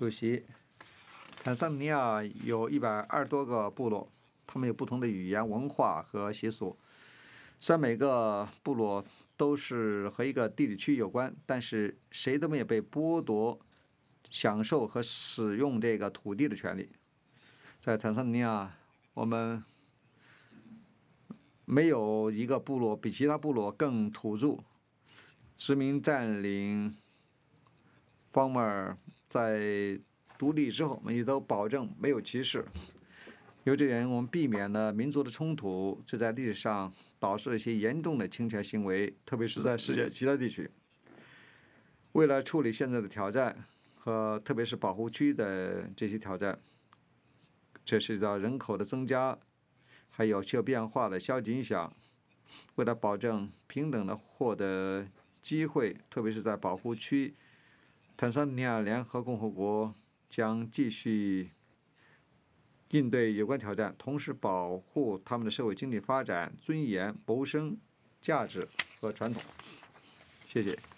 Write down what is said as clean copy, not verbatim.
主席，坦桑尼亚有120多个部落，他们有不同的语言、文化和习俗。虽然每个部落都是和一个地理区有关，但是谁都没有被剥夺享受和使用这个土地的权利。在坦桑尼亚，我们没有一个部落比其他部落更土著。殖民占领方面在独立之后，我们也都保证没有歧视。由这原因，我们避免了民族的冲突，这在历史上导致了一些严重的侵权行为，特别是在世界其他地区。为了处理现在的挑战和特别是保护区的这些挑战，这涉及到人口的增加，还有气候变化的消极影响。为了保证平等的获得机会，特别是在保护区，坦桑尼亚联合共和国将继续应对有关挑战，同时保护他们的社会经济发展、尊严、谋生价值和传统。谢谢。